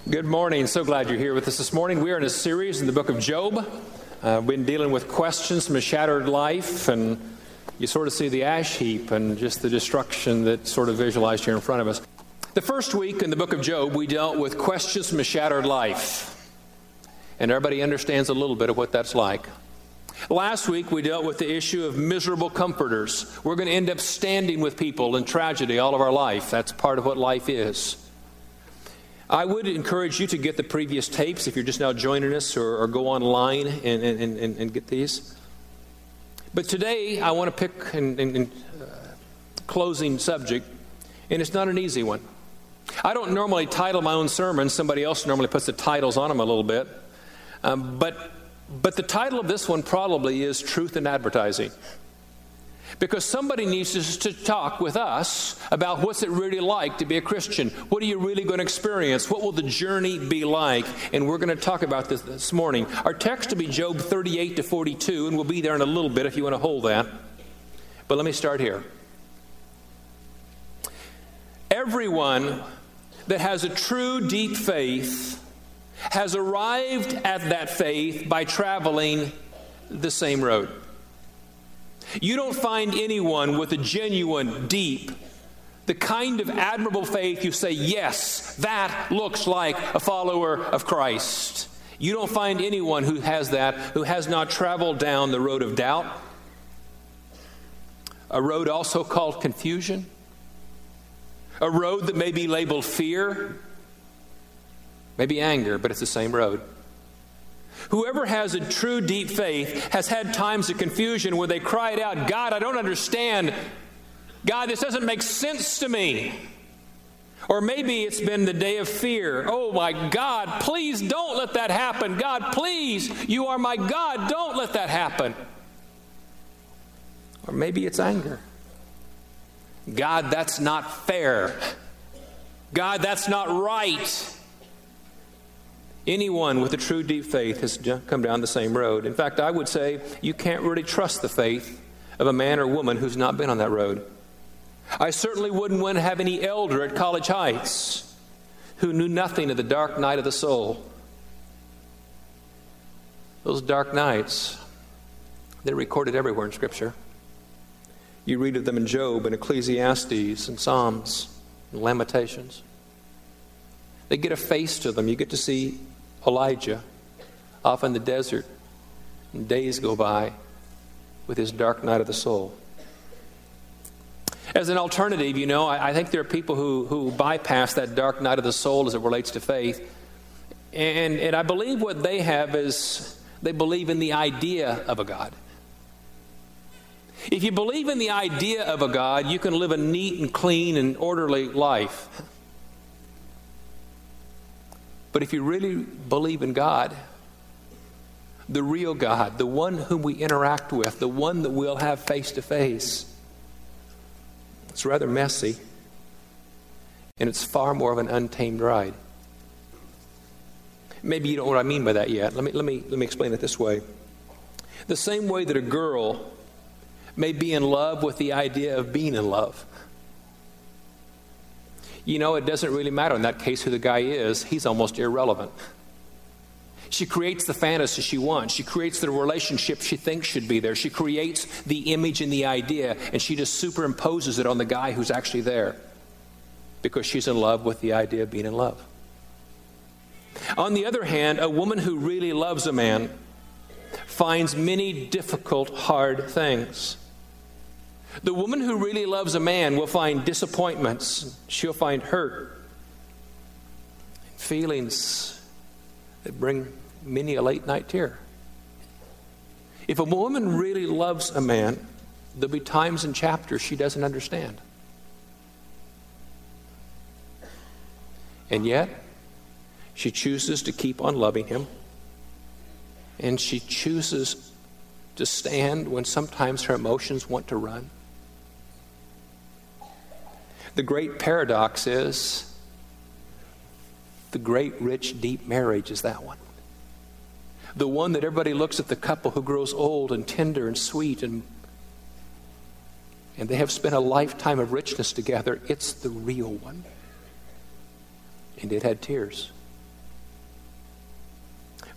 Good morning. So glad you're here with us this morning. We are in a series in the book of Job. We've been dealing with questions from a shattered life, and you sort of see the ash heap and just the destruction that's sort of visualized here in front of us. The first week in the book of Job, we dealt with questions from a shattered life, and everybody understands a little bit of what that's like. Last week, we dealt with the issue of miserable comforters. We're going to end up standing with people in tragedy all of our life. That's part of what life is. I would encourage you to get the previous tapes if you're just now joining us, or go online and get these. But today, I want to pick a closing subject, and it's not an easy one. I don't normally title my own sermons. Somebody else normally puts the titles on them a little bit. But the title of this one probably is Truth in Advertising. Because somebody needs to talk with us about what's it really like to be a Christian. What are you really going to experience? What will the journey be like? And we're going to talk about this morning. Our text will be Job 38 to 42, and we'll be there in a little bit if you want to hold that. But let me start here. Everyone that has a true deep faith has arrived at that faith by traveling the same road. You don't find anyone with a genuine, deep, the kind of admirable faith you say, yes, that looks like a follower of Christ. You don't find anyone who has that, who has not traveled down the road of doubt, a road also called confusion, a road that may be labeled fear, maybe anger, but it's the same road. Whoever has a true deep faith has had times of confusion where they cried out, God, I don't understand. God, this doesn't make sense to me. Or maybe it's been the day of fear. Oh my God, please don't let that happen. God, please, you are my God, don't let that happen. Or maybe it's anger. God, that's not fair. God, that's not right. Anyone with a true deep faith has come down the same road. In fact, I would say you can't really trust the faith of a man or woman who's not been on that road. I certainly wouldn't want to have any elder at College Heights who knew nothing of the dark night of the soul. Those dark nights, they're recorded everywhere in Scripture. You read of them in Job and Ecclesiastes and Psalms and Lamentations. They get a face to them. You get to see Elijah off in the desert, and days go by with his dark night of the soul. As an alternative, I think there are people who bypass that dark night of the soul as it relates to faith. And I believe what they have is they believe in the idea of a God. If you believe in the idea of a God, you can live a neat and clean and orderly life. But if you really believe in God, the real God, the one whom we interact with, the one that we'll have face to face, it's rather messy, and it's far more of an untamed ride. Maybe you don't know what I mean by that yet. Let me explain it this way. The same way that a girl may be in love with the idea of being in love. It doesn't really matter in that case who the guy is. He's almost irrelevant. She creates the fantasy she wants. She creates the relationship she thinks should be there. She creates the image and the idea, and she just superimposes it on the guy who's actually there because she's in love with the idea of being in love. On the other hand, a woman who really loves a man finds many difficult, hard things. The woman who really loves a man will find disappointments. She'll find hurt, feelings that bring many a late night tear. If a woman really loves a man, there'll be times and chapters she doesn't understand. And yet, she chooses to keep on loving him. And she chooses to stand when sometimes her emotions want to run. The great paradox is the great, rich, deep marriage is that one. The one that everybody looks at the couple who grows old and tender and sweet and and they have spent a lifetime of richness together, it's the real one. And it had tears.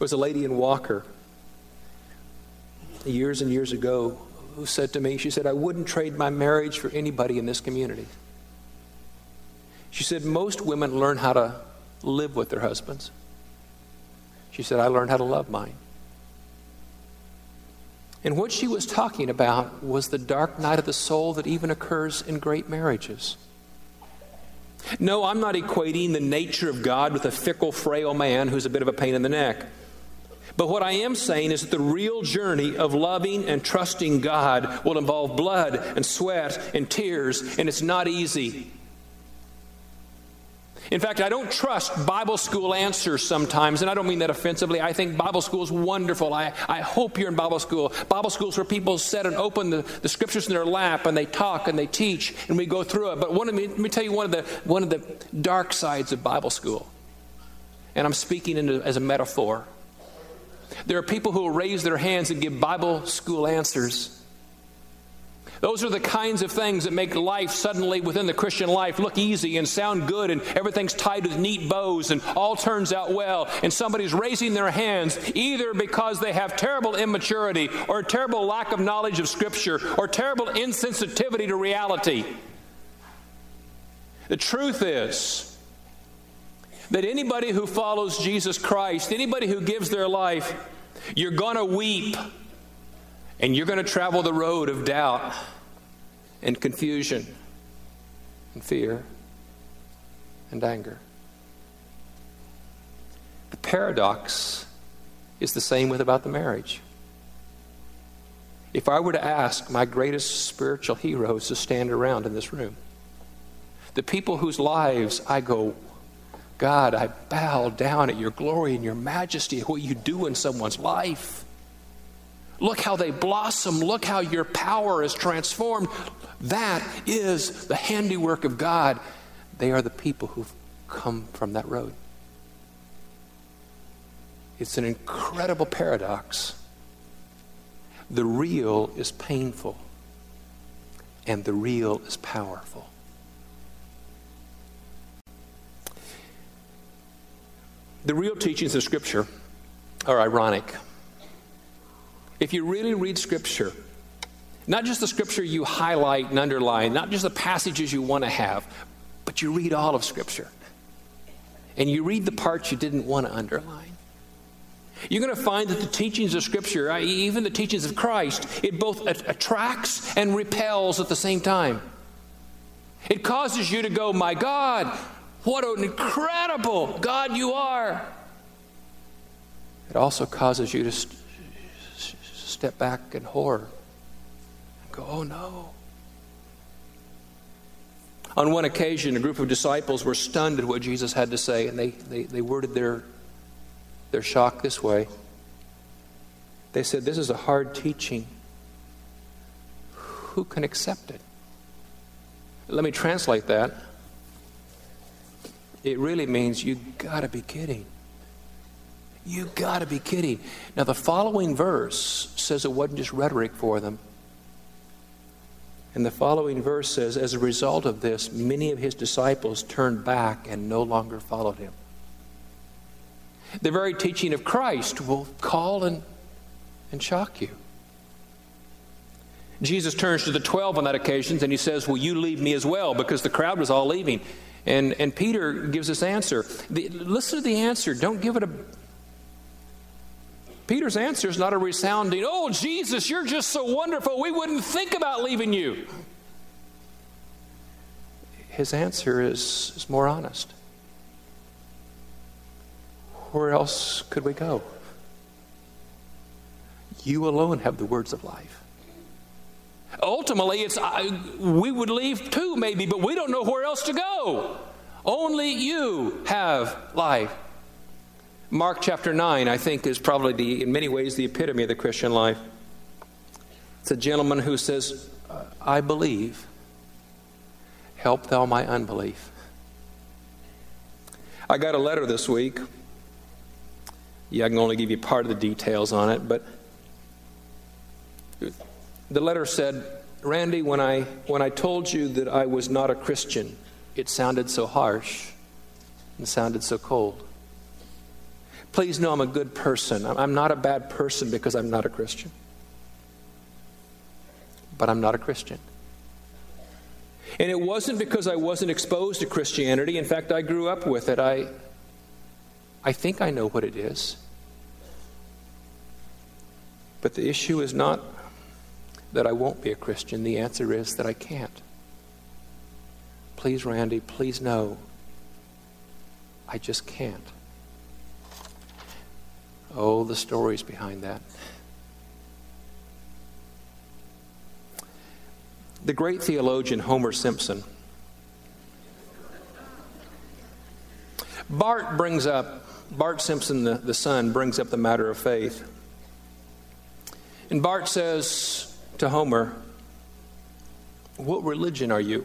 was a lady in Walker years and years ago who said to me, she said, I wouldn't trade my marriage for anybody in this community. She said, most women learn how to live with their husbands. She said, I learned how to love mine. And what she was talking about was the dark night of the soul that even occurs in great marriages. No, I'm not equating the nature of God with a fickle, frail man who's a bit of a pain in the neck. But what I am saying is that the real journey of loving and trusting God will involve blood and sweat and tears, and it's not easy. In fact, I don't trust Bible school answers sometimes, and I don't mean that offensively. I think Bible school is wonderful. I hope you're in Bible school. Bible schools where people sit and open the scriptures in their lap, and they talk and they teach, and we go through it. But let me tell you one of the dark sides of Bible school, and I'm speaking as a metaphor. There are people who will raise their hands and give Bible school answers. Those are the kinds of things that make life suddenly within the Christian life look easy and sound good, and everything's tied with neat bows and all turns out well. And somebody's raising their hands either because they have terrible immaturity or terrible lack of knowledge of Scripture or terrible insensitivity to reality. The truth is that anybody who follows Jesus Christ, anybody who gives their life, you're going to weep. And you're going to travel the road of doubt and confusion and fear and anger. The paradox is the same about the marriage. If I were to ask my greatest spiritual heroes to stand around in this room, the people whose lives I go, God, I bow down at your glory and your majesty, what you do in someone's life. Look how they blossom. Look how your power is transformed. That is the handiwork of God. They are the people who've come from that road. It's an incredible paradox. The real is painful, and the real is powerful. The real teachings of Scripture are ironic. If you really read Scripture, not just the Scripture you highlight and underline, not just the passages you want to have, but you read all of Scripture. And you read the parts you didn't want to underline. You're going to find that the teachings of Scripture, even the teachings of Christ, it both attracts and repels at the same time. It causes you to go, my God, what an incredible God you are. It also causes you to step back in horror and go, oh no. On one occasion, a group of disciples were stunned at what Jesus had to say, and they worded their shock this way. They said, this is a hard teaching. Who can accept it? Let me translate that. It really means you got to be kidding. You got to be kidding. Now, the following verse says it wasn't just rhetoric for them. And the following verse says, as a result of this, many of his disciples turned back and no longer followed him. The very teaching of Christ will call and shock you. Jesus turns to the 12 on that occasion and he says, will you leave me as well? Because the crowd was all leaving. And Peter gives this answer. Listen to the answer. Don't give it a... Peter's answer is not a resounding, oh, Jesus, you're just so wonderful, we wouldn't think about leaving you. His answer is more honest. Where else could we go? You alone have the words of life. Ultimately, we would leave too, maybe, but we don't know where else to go. Only you have life. Mark chapter 9, I think, is probably in many ways the epitome of the Christian life. It's a gentleman who says, I believe, help thou my unbelief. I got a letter this week. Yeah, I can only give you part of the details on it, but the letter said, Randy, when I told you that I was not a Christian, it sounded so harsh and sounded so cold. Please know I'm a good person. I'm not a bad person because I'm not a Christian. But I'm not a Christian. And it wasn't because I wasn't exposed to Christianity. In fact, I grew up with it. I think I know what it is. But the issue is not that I won't be a Christian. The answer is that I can't. Please, Randy, please know, I just can't. Oh, the stories behind that. The great theologian Homer Simpson. Bart Simpson, the son, brings up the matter of faith. And Bart says to Homer, "What religion are you?"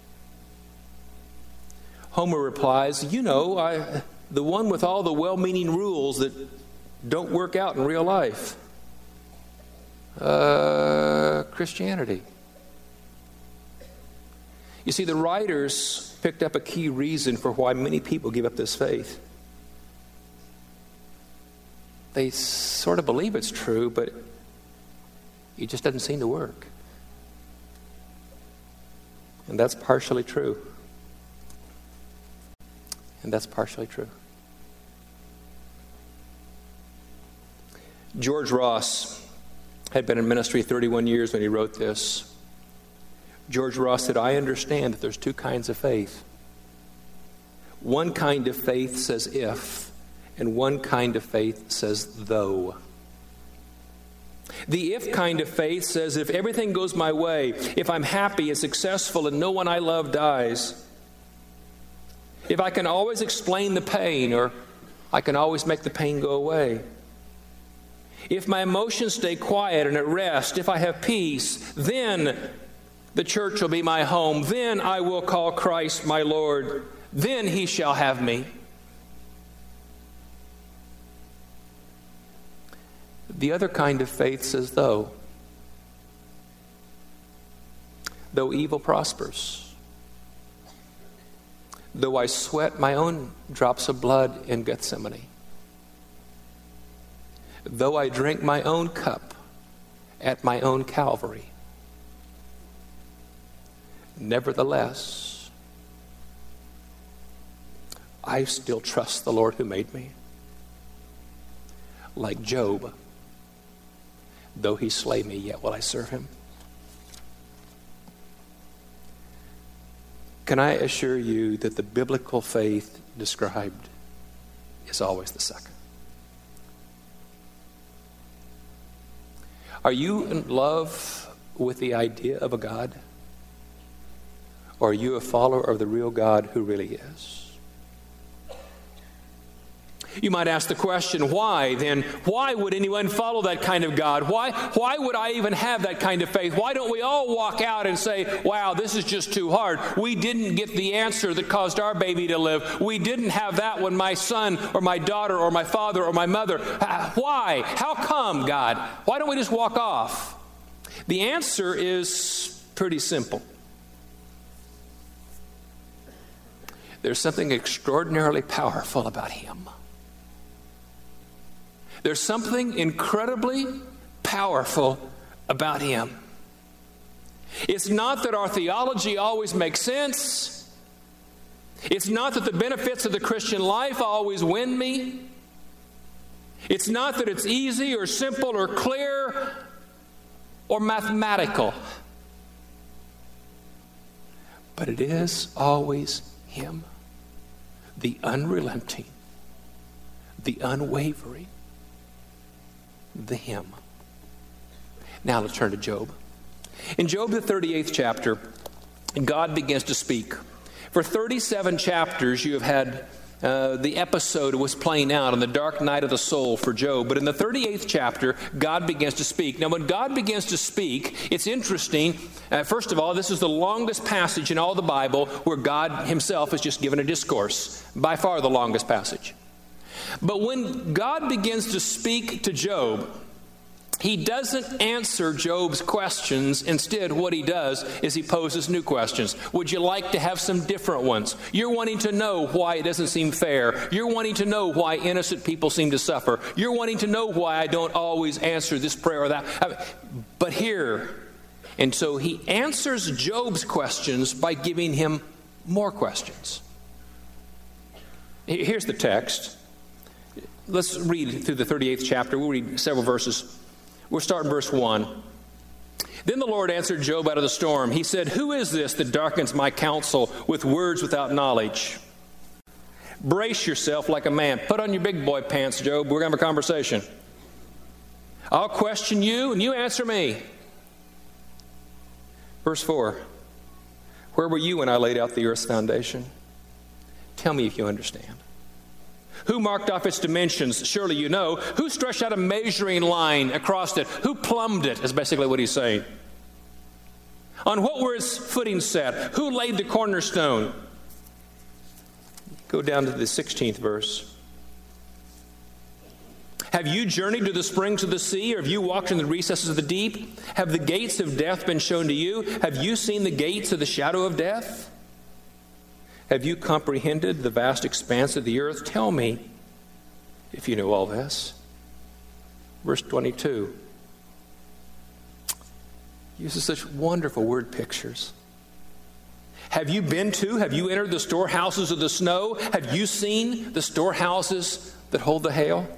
Homer replies, the one with all the well-meaning rules that don't work out in real life. Christianity. You see, the writers picked up a key reason for why many people give up this faith. They sort of believe it's true, but it just doesn't seem to work. And that's partially true. And that's partially true. George Ross had been in ministry 31 years when he wrote this. George Ross said, "I understand that there's two kinds of faith. One kind of faith says if, and one kind of faith says though. The if kind of faith says if everything goes my way, if I'm happy and successful and no one I love dies, if I can always explain the pain or I can always make the pain go away, if my emotions stay quiet and at rest, if I have peace, then the church will be my home. Then I will call Christ my Lord. Then he shall have me." The other kind of faith says though evil prospers, though I sweat my own drops of blood in Gethsemane, though I drink my own cup at my own Calvary, nevertheless, I still trust the Lord who made me. Like Job, though he slay me, yet will I serve him. Can I assure you that the biblical faith described is always the second? Are you in love with the idea of a God? Or are you a follower of the real God who really is? You might ask the question, why then? Why would anyone follow that kind of God? Why would I even have that kind of faith? Why don't we all walk out and say, wow, this is just too hard. We didn't get the answer that caused our baby to live. We didn't have that when my son or my daughter or my father or my mother. Why? How come, God? Why don't we just walk off? The answer is pretty simple. There's something extraordinarily powerful about him. There's something incredibly powerful about him. It's not that our theology always makes sense. It's not that the benefits of the Christian life always win me. It's not that it's easy or simple or clear or mathematical. But it is always him. The unrelenting, the unwavering, the him. Now let's turn to Job. In Job, the 38th chapter, God begins to speak. For 37 chapters, you have had the episode was playing out on the dark night of the soul for Job. But in the 38th chapter, God begins to speak. Now, when God begins to speak, it's interesting. First of all, this is the longest passage in all the Bible where God himself has just given a discourse. By far the longest passage. But when God begins to speak to Job, he doesn't answer Job's questions. Instead, what he does is he poses new questions. Would you like to have some different ones? You're wanting to know why it doesn't seem fair. You're wanting to know why innocent people seem to suffer. You're wanting to know why I don't always answer this prayer or that. But here, and so he answers Job's questions by giving him more questions. Here's the text. Let's read through the 38th chapter. We'll read several verses. We'll start in verse 1. Then the Lord answered Job out of the storm. He said, "Who is this that darkens my counsel with words without knowledge? Brace yourself like a man. Put on your big boy pants, Job. We're going to have a conversation. I'll question you and you answer me." Verse 4. "Where were you when I laid out the earth's foundation? Tell me if you understand. Who marked off its dimensions? Surely you know. Who stretched out a measuring line across it? Who plumbed it?" Is basically what he's saying. "On what were its footings set? Who laid the cornerstone?" Go down to the 16th verse. "Have you journeyed to the springs of the sea, or have you walked in the recesses of the deep? Have the gates of death been shown to you? Have you seen the gates of the shadow of death? Have you comprehended the vast expanse of the earth? Tell me if you know all this." Verse 22 uses such wonderful word pictures. "Have you entered the storehouses of the snow? Have you seen the storehouses that hold the hail?"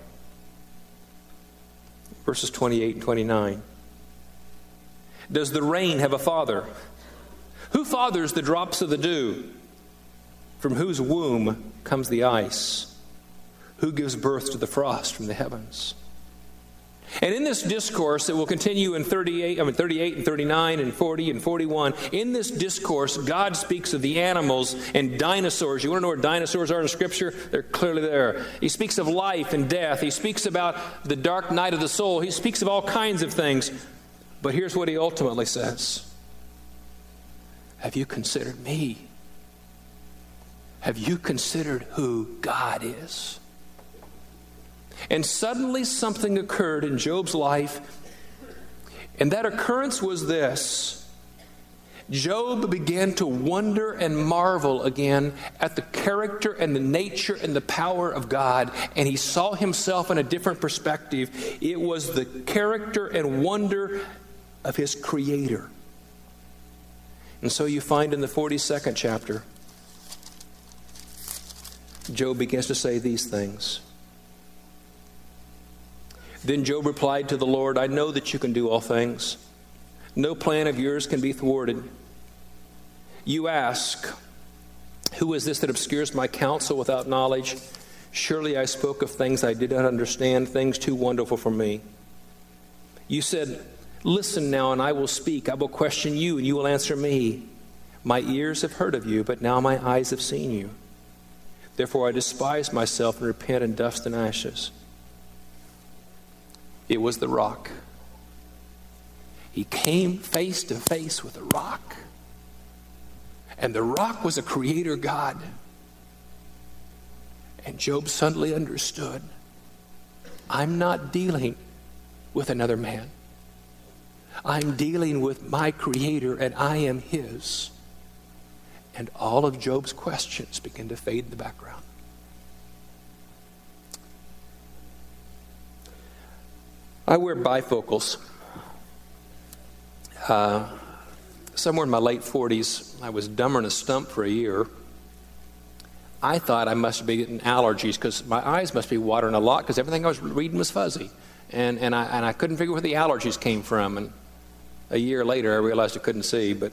Verses 28 and 29. "Does the rain have a father? Who fathers the drops of the dew? From whose womb comes the ice? Who gives birth to the frost from the heavens?" And in this discourse that will continue in 38 and 39 and 40 and 41, in this discourse, God speaks of the animals and dinosaurs. You want to know where dinosaurs are in Scripture? They're clearly there. He speaks of life and death. He speaks about the dark night of the soul. He speaks of all kinds of things. But here's what he ultimately says. Have you considered me? Have you considered who God is? And suddenly something occurred in Job's life, and that occurrence was this. Job began to wonder and marvel again at the character and the nature and the power of God, and he saw himself in a different perspective. It was the character and wonder of his Creator. And so you find in the 42nd chapter, Job begins to say these things. "Then Job replied to the Lord, I know that you can do all things. No plan of yours can be thwarted. You ask, who is this that obscures my counsel without knowledge? Surely I spoke of things I did not understand, things too wonderful for me. You said, listen now and I will speak. I will question you and you will answer me. My ears have heard of you, but now my eyes have seen you. Therefore I despise myself and repent in dust and ashes." It was the rock. He came face to face with the rock. And the rock was a creator God. And Job suddenly understood, I'm not dealing with another man. I'm dealing with my Creator, and I am His. And all of Job's questions begin to fade in the background. I wear bifocals. Somewhere in my late 40s, I was dumber than a stump for a year. I thought I must be getting allergies because my eyes must be watering a lot because everything I was reading was fuzzy. And I couldn't figure where the allergies came from. And a year later, I realized I couldn't see. But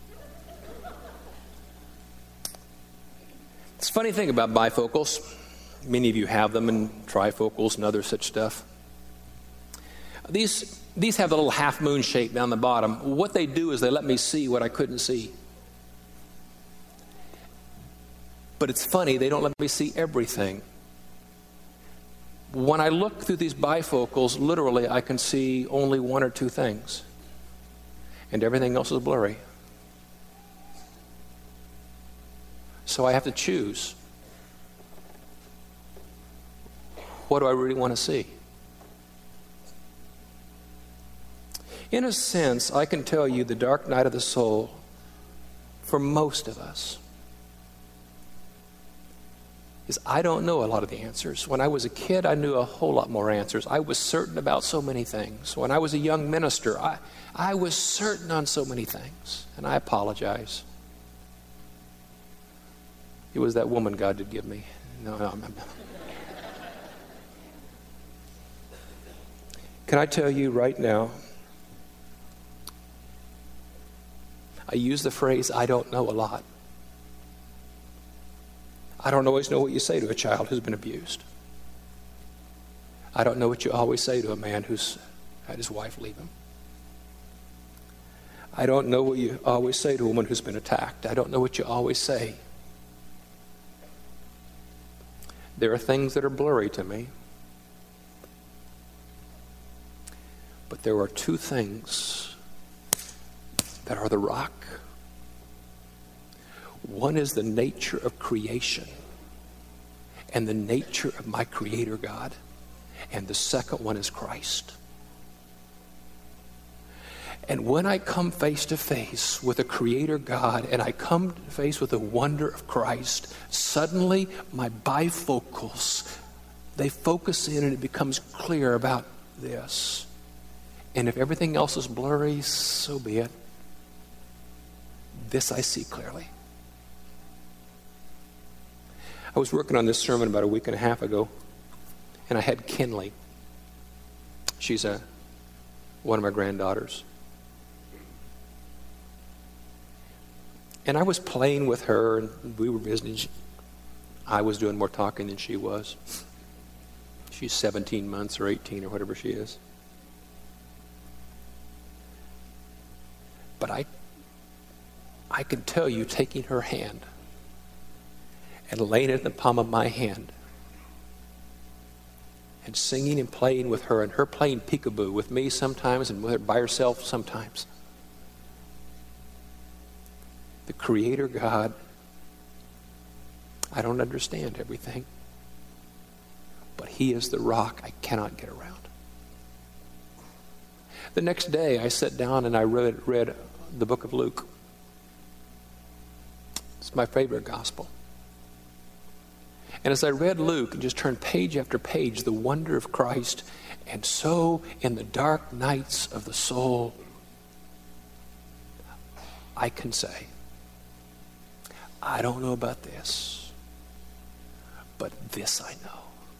it's a funny thing about bifocals. Many of you have them, and trifocals and other such stuff. These have the little half moon shape down the bottom. What they do is they let me see what I couldn't see. But it's funny, they don't let me see everything. When I look through these bifocals, literally I can see only one or two things. And everything else is blurry. So I have to choose. What do I really want to see? In a sense, I can tell you the dark night of the soul, for most of us, is I don't know a lot of the answers. When I was a kid, I knew a whole lot more answers. I was certain about so many things. When I was a young minister, I was certain on so many things. And I apologize. It was that woman God did give me. No. Can I tell you right now, I use the phrase, I don't know a lot. I don't always know what you say to a child who's been abused. I don't know what you always say to a man who's had his wife leave him. I don't know what you always say to a woman who's been attacked. I don't know what you always say. There are things that are blurry to me. But there are two things that are the rock. One is the nature of creation and the nature of my Creator God. And the second one is Christ. And when I come face to face with a Creator God and I come face with the wonder of Christ, suddenly my bifocals, they focus in and it becomes clear about this. And if everything else is blurry, so be it. This I see clearly. I was working on this sermon about a week and a half ago, and I had Kinley. She's one of my granddaughters. And I was playing with her, and we were visiting. I was doing more talking than she was. She's 17 months or 18 or whatever she is. But I can tell you, taking her hand and laying it in the palm of my hand and singing and playing with her, and her playing peekaboo with me sometimes and with her by herself sometimes. The Creator God, I don't understand everything, but He is the rock I cannot get around. The next day I sat down and I read the book of Luke. It's my favorite gospel. And as I read Luke and just turned page after page, the wonder of Christ, and so in the dark nights of the soul, I can say, I don't know about this, but this I know.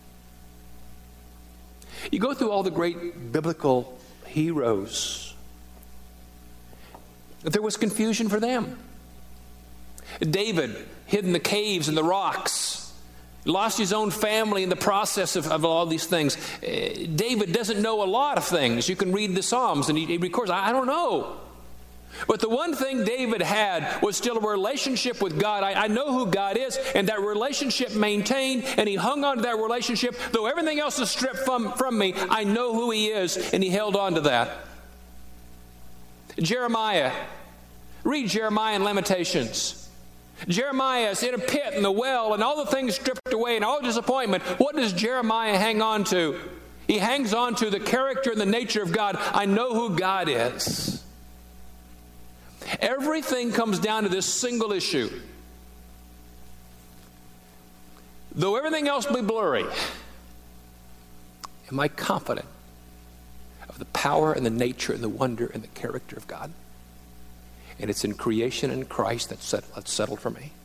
You go through all the great biblical heroes. There was confusion for them. David hid in the caves and the rocks. Lost his own family in the process of all these things. David doesn't know a lot of things. You can read the Psalms and he records, I don't know. But the one thing David had was still a relationship with God. I know who God is, and that relationship maintained, and he hung on to that relationship. Though everything else is stripped from me, I know who he is, and he held on to that. Jeremiah. Read Jeremiah and Lamentations. Jeremiah is in a pit in the well and all the things stripped away and all disappointment. What does Jeremiah hang on to? He hangs on to the character and the nature of God. I know who God is. Everything comes down to this single issue. Though everything else be blurry, am I confident of the power and the nature and the wonder and the character of God? And it's in creation and Christ that's settled for me.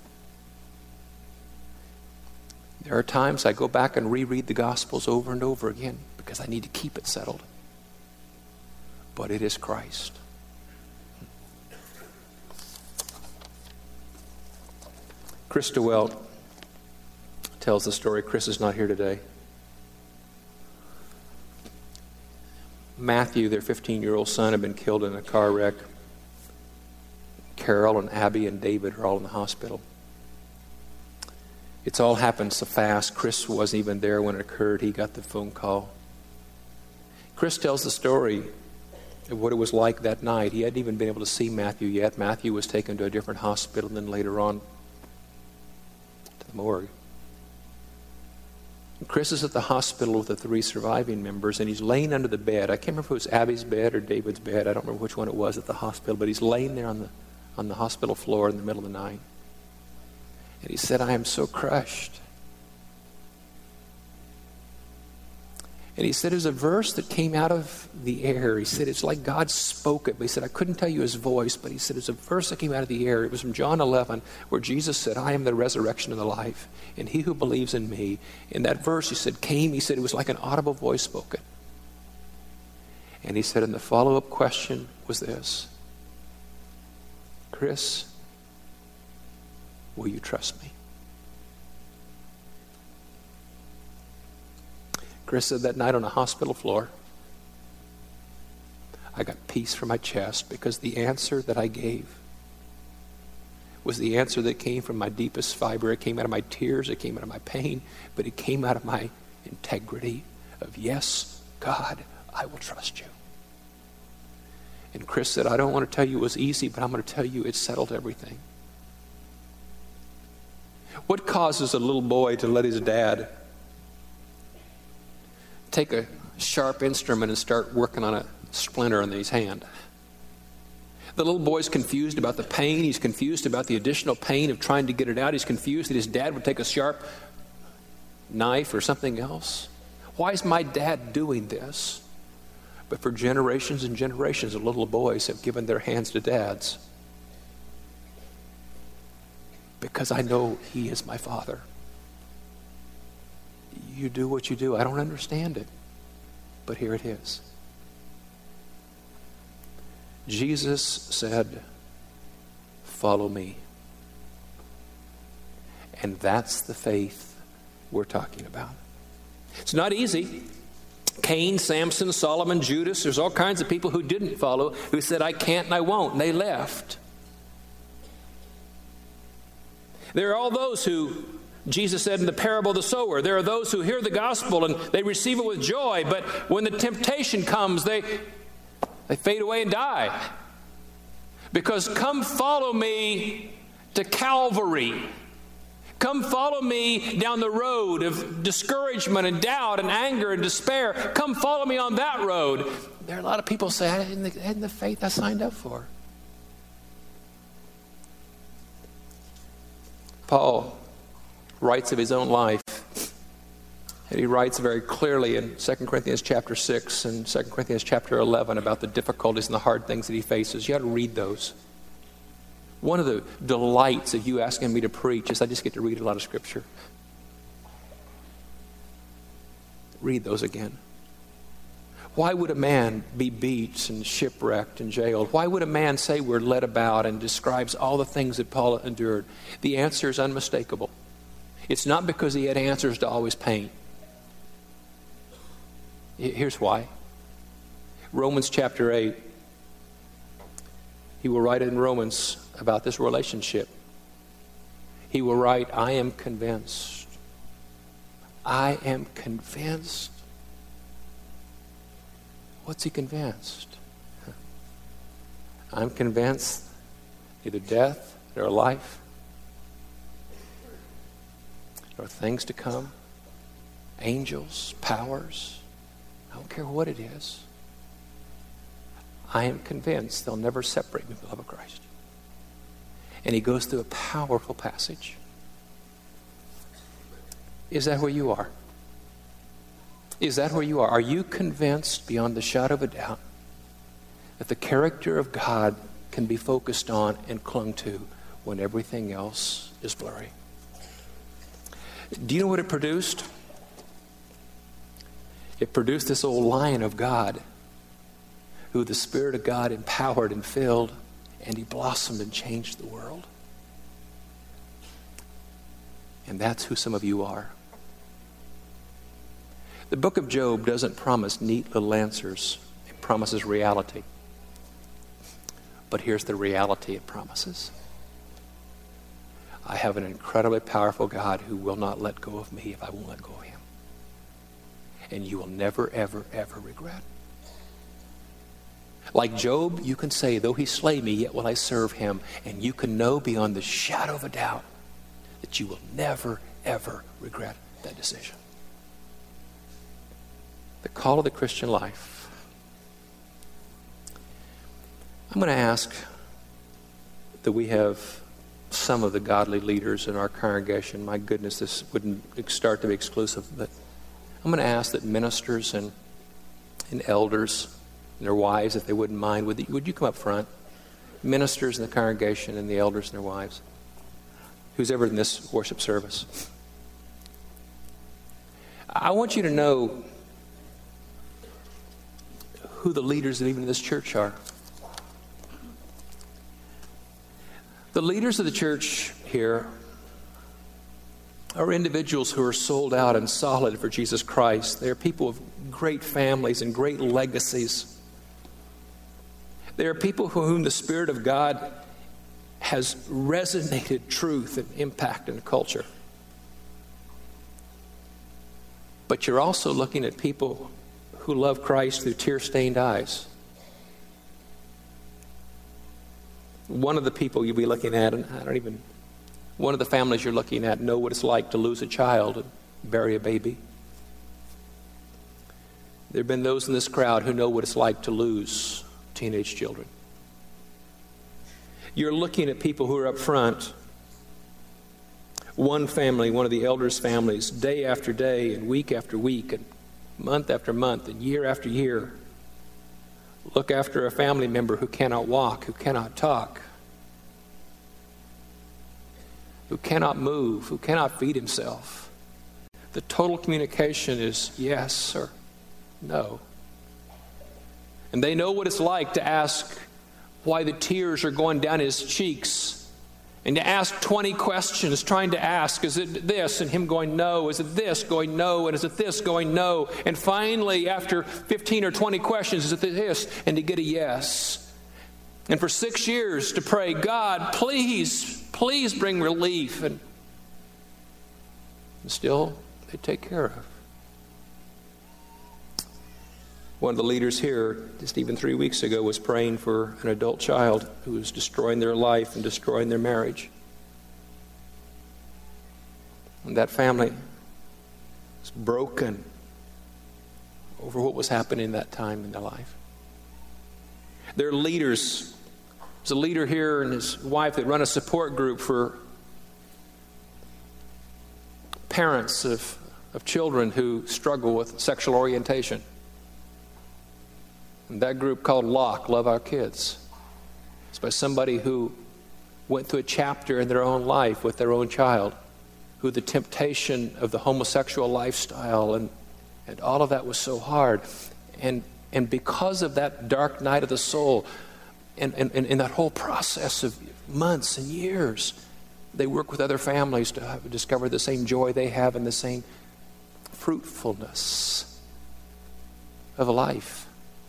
There are times I go back and reread the Gospels over and over again because I need to keep it settled. But it is Christ. Chris DeWelt tells the story. Chris is not here today. Matthew, their 15-year-old son, had been killed in a car wreck. Carol and Abby and David are all in the hospital. It's all happened so fast. Chris wasn't even there when it occurred. He got the phone call. Chris tells the story of what it was like that night. He hadn't even been able to see Matthew yet. Matthew was taken to a different hospital and then later on to the morgue. Chris is at the hospital with the 3 surviving members, and he's laying under the bed. I can't remember if it was Abby's bed or David's bed. I don't remember which one it was at the hospital, but he's laying there on the hospital floor in the middle of the night. And he said, I am so crushed. And he said, there's a verse that came out of the air. He said, it's like God spoke it. But he said, I couldn't tell you his voice, but he said, it's a verse that came out of the air. It was from John 11, where Jesus said, I am the resurrection and the life, and he who believes in me. And that verse, he said, he said, it was like an audible voice spoken. And he said, and the follow-up question was this: Chris, will you trust me? Chris said that night on a hospital floor, I got peace from my chest because the answer that I gave was the answer that came from my deepest fiber. It came out of my tears, it came out of my pain, but it came out of my integrity of, yes, God, I will trust you. And Chris said, I don't want to tell you it was easy, but I'm going to tell you it settled everything. What causes a little boy to let his dad take a sharp instrument and start working on a splinter in his hand? The little boy's confused about the pain. He's confused about the additional pain of trying to get it out. He's confused that his dad would take a sharp knife or something else. Why is my dad doing this? But for generations and generations of little boys have given their hands to dads because I know he is my father. You do what you do. I don't understand it, but here it is. Jesus said, follow me. And that's the faith we're talking about. It's not easy. Cain, Samson, Solomon, Judas, there's all kinds of people who didn't follow, who said, I can't and I won't, and they left. There are all those who, Jesus said in the parable of the sower, there are those who hear the gospel and they receive it with joy, but when the temptation comes, they fade away and die. Because come follow me to Calvary. Come follow me down the road of discouragement and doubt and anger and despair. Come follow me on that road. There are a lot of people say, I hadn't the faith I signed up for. Paul writes of his own life. And he writes very clearly in 2 Corinthians chapter 6 and 2 Corinthians chapter 11 about the difficulties and the hard things that he faces. You ought to read those. One of the delights of you asking me to preach is I just get to read a lot of Scripture. Read those again. Why would a man be beat and shipwrecked and jailed? Why would a man say we're led about and describes all the things that Paul endured? The answer is unmistakable. It's not because he had answers to all his pain. Here's why. Romans chapter 8. He will write in Romans about this relationship. He will write, I am convinced. I am convinced. What's he convinced? I'm convinced neither death nor life nor things to come, angels, powers, I don't care what it is. I am convinced they'll never separate me from the love of Christ. And he goes through a powerful passage. Is that where you are? Is that where you are? Are you convinced beyond the shadow of a doubt that the character of God can be focused on and clung to when everything else is blurry? Do you know what it produced? It produced this old lion of God who the Spirit of God empowered and filled, and he blossomed and changed the world. And that's who some of you are. The book of Job doesn't promise neat little answers. It promises reality. But here's the reality it promises. I have an incredibly powerful God who will not let go of me if I won't let go of him. And you will never, ever, ever regret. Like Job, you can say, though he slay me, yet will I serve him. And you can know beyond the shadow of a doubt that you will never, ever regret that decision. The call of the Christian life. I'm going to ask that we have some of the godly leaders in our congregation. My goodness, this wouldn't start to be exclusive, but I'm going to ask that ministers and elders and their wives, if they wouldn't mind, would you come up front? Ministers in the congregation and the elders and their wives. Who's ever in this worship service. I want you to know who the leaders of even this church are. The leaders of the church here are individuals who are sold out and solid for Jesus Christ. They are people of great families and great legacies. They are people for whom the Spirit of God has resonated truth and impact in the culture. But you're also looking at people who love Christ through tear-stained eyes. One of the people you'll be looking at, and one of the families you're looking at know what it's like to lose a child and bury a baby. There have been those in this crowd who know what it's like to lose teenage children. You're looking at people who are up front. One family, one of the elders' families, day after day and week after week and month after month and year after year, look after a family member who cannot walk, who cannot talk, who cannot move, who cannot feed himself. The total communication is yes or no. And they know what it's like to ask why the tears are going down his cheeks, and to ask 20 questions, trying to ask, is it this? And him going, no. Is it this? Going, no. And is it this? Going, no. And finally, after 15 or 20 questions, is it this? And to get a yes. And for 6 years to pray, God, please bring relief. And still, they take care of. One of the leaders here, just even 3 weeks ago, was praying for an adult child who was destroying their life and destroying their marriage. And that family was broken over what was happening in that time in their life. Their leaders, there's a leader here and his wife that run a support group for parents of children who struggle with sexual orientation. And that group called LOCK, Love Our Kids. It's by somebody who went through a chapter in their own life with their own child, who the temptation of the homosexual lifestyle and all of that was so hard. And because of that dark night of the soul, and that whole process of months and years, they work with other families to discover the same joy they have and the same fruitfulness of a life.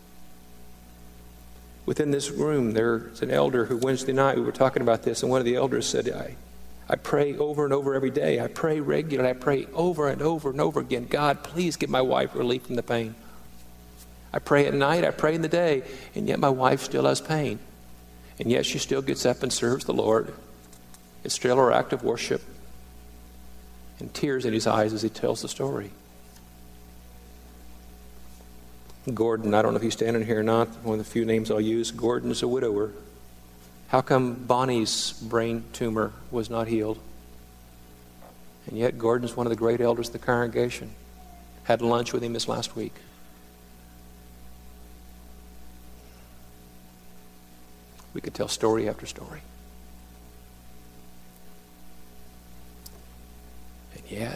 Within this room, there's an elder who Wednesday night, we were talking about this, and one of the elders said, I pray over and over every day. I pray regularly. I pray over and over and over again. God, please give my wife relief from the pain. I pray at night, I pray in the day, and yet my wife still has pain. And yet she still gets up and serves the Lord. It's still her act of worship. And tears in his eyes as he tells the story. Gordon, I don't know if he's standing here or not, one of the few names I'll use. Gordon is a widower. How come Bonnie's brain tumor was not healed? And yet Gordon's one of the great elders of the congregation. Had lunch with him this last week. We could tell story after story. And yet,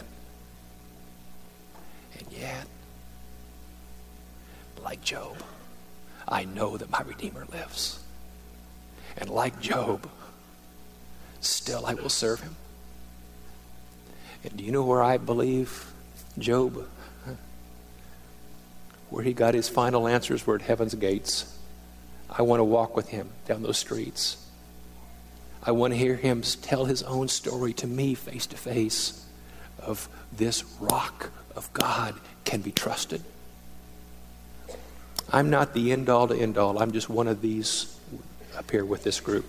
like Job, I know that my Redeemer lives. And like Job, still I will serve him. And do you know where I believe Job, where he got his final answers were at heaven's gates? I want to walk with him down those streets. I want to hear him tell his own story to me face to face of this rock of God can be trusted. I'm not the end all to end all. I'm just one of these up here with this group.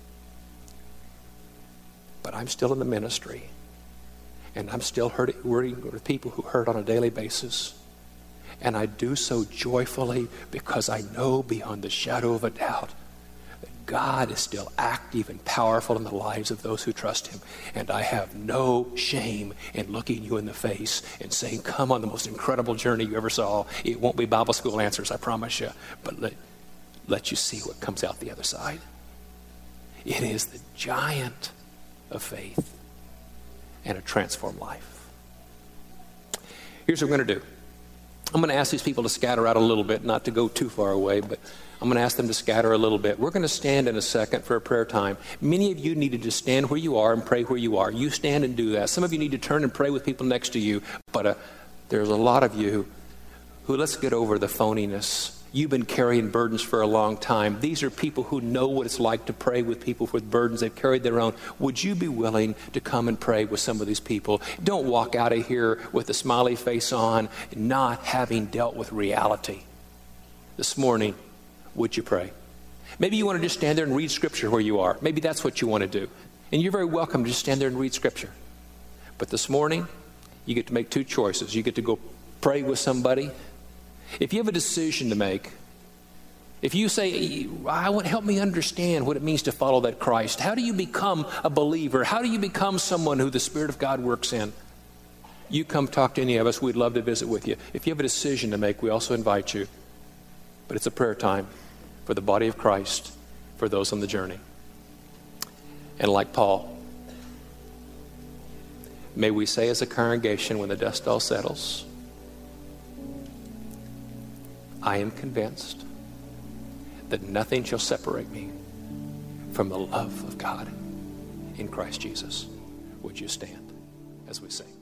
But I'm still in the ministry. And I'm still working with people who hurt on a daily basis. And I do so joyfully because I know beyond the shadow of a doubt that God is still active and powerful in the lives of those who trust him. And I have no shame in looking you in the face and saying, come on the most incredible journey you ever saw. It won't be Bible school answers, I promise you. But let you see what comes out the other side. It is the giant of faith and a transformed life. Here's what we're going to do. I'm going to ask these people to scatter out a little bit, not to go too far away, but I'm going to ask them to scatter a little bit. We're going to stand in a second for a prayer time. Many of you need to just stand where you are and pray where you are. You stand and do that. Some of you need to turn and pray with people next to you, but there's a lot of you who, let's get over the phoniness. You've been carrying burdens for a long time. These are people who know what it's like to pray with people with burdens. They've carried their own. Would you be willing to come and pray with some of these people? Don't walk out of here with a smiley face on, not having dealt with reality. This morning, would you pray? Maybe you want to just stand there and read Scripture where you are. Maybe that's what you want to do. And you're very welcome to just stand there and read Scripture. But this morning, you get to make two choices. You get to go pray with somebody. If you have a decision to make, if you say, I want help me understand what it means to follow that Christ. How do you become a believer? How do you become someone who the Spirit of God works in? You come talk to any of us. We'd love to visit with you. If you have a decision to make, we also invite you. But it's a prayer time for the body of Christ, for those on the journey. And like Paul, may we say as a congregation when the dust all settles, I am convinced that nothing shall separate me from the love of God in Christ Jesus. Would you stand as we sing?